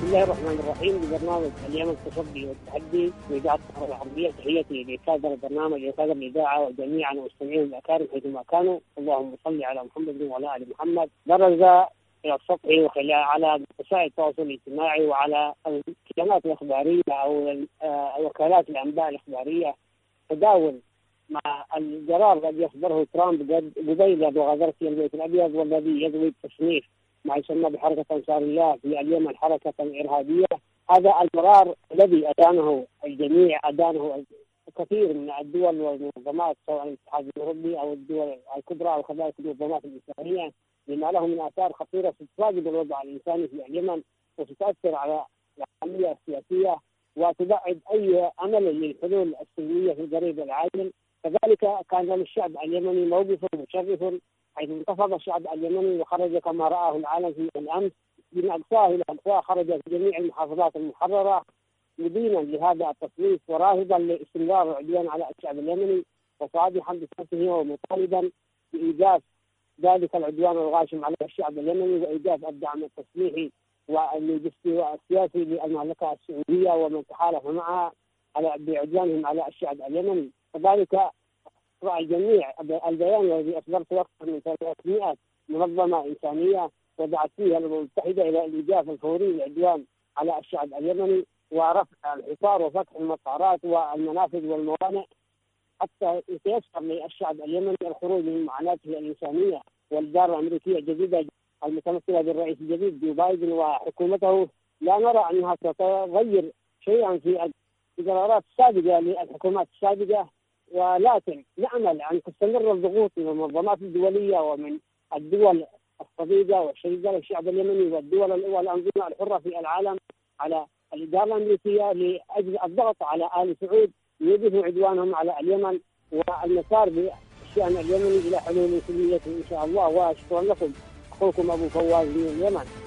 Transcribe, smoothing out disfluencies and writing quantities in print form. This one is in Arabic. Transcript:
بسم الله الرحمن الرحيم. ببرنامج اليوم التصدي والتحدي بإذاعة القاهرة العربية، تحياتي لكادر البرنامج وكادر الإذاعة وجميعا المستمعين الأكارم حيثما كانوا. اللهم صل على محمد وعلى آل محمد. برز إلى السطح على وسائل التواصل الاجتماعي وعلى القنوات الإخبارية أو وكالات الأنباء الإخبارية تداول مع القرار الذي يصدره ترامب قبيل مغادرة البيت الأبيض، والذي يضوي التصنيف ما يسمى بحركة أنصار الله في اليمن حركة إرهابية. هذا القرار الذي أدانه الجميع، أدانه الكثير من الدول والمنظمات سواء الاتحاد الأوروبي أو الدول الكبرى أو كذلك المنظمات الإسلامية، لما له من آثار خطيرة ستواجد الوضع الإنساني في اليمن وستؤثر على العملية السياسية وتبعد أي أمل للحلول السلمية في القريب العاجل. كذلك كان للشعب اليمني موقف مشرف، حيث انتفض الشعب اليمني وخرج كما رآه العالم في الأمس من أقصاه إلى أقصاه، خرج في جميع المحافظات المحررة مدينا لهذا التصويت وراهبا لاستمرار العدوان على الشعب اليمني وصادحا بصوته ومطالبا بإيجاز ذلك العدوان الغاشم على الشعب اليمني وإيجاز الدعم التسليحي واللوجستي والسياسي للمملكة السعودية ومن تحالف معها بعدوانهم على الشعب اليمني. كذلك رأى الجميع البيان الذي أصدرت أكثر من 300 منظمة إنسانية ودعت فيها الأمم المتحدة إلى الإيقاف الفوري للعدوان على الشعب اليمني ورفع الحصار وفتح المطارات والمنافذ والموانئ حتى يتيسر للشعب اليمني الخروج من معاناته الإنسانية. والإدارة الأمريكية الجديدة المتمثلة بالرئيس الجديد جو بايدن وحكومته لا نرى أنها ستغير شيئا في القرارات السابقة للحكومات السابقة، ولكن نأمل أن تستمر الضغوط من المنظمات الدولية ومن الدول الصديقة والشريكة للشعب اليمني والدول والأنظمة الحرة في العالم على الإدارة الأمريكية لأجل الضغط على آل سعود ليوقفوا عدوانهم على اليمن والمسار بالشأن اليمني إلى حلول سلمية إن شاء الله. وشكرا لكم، أخوكم أبو فواز من اليمن.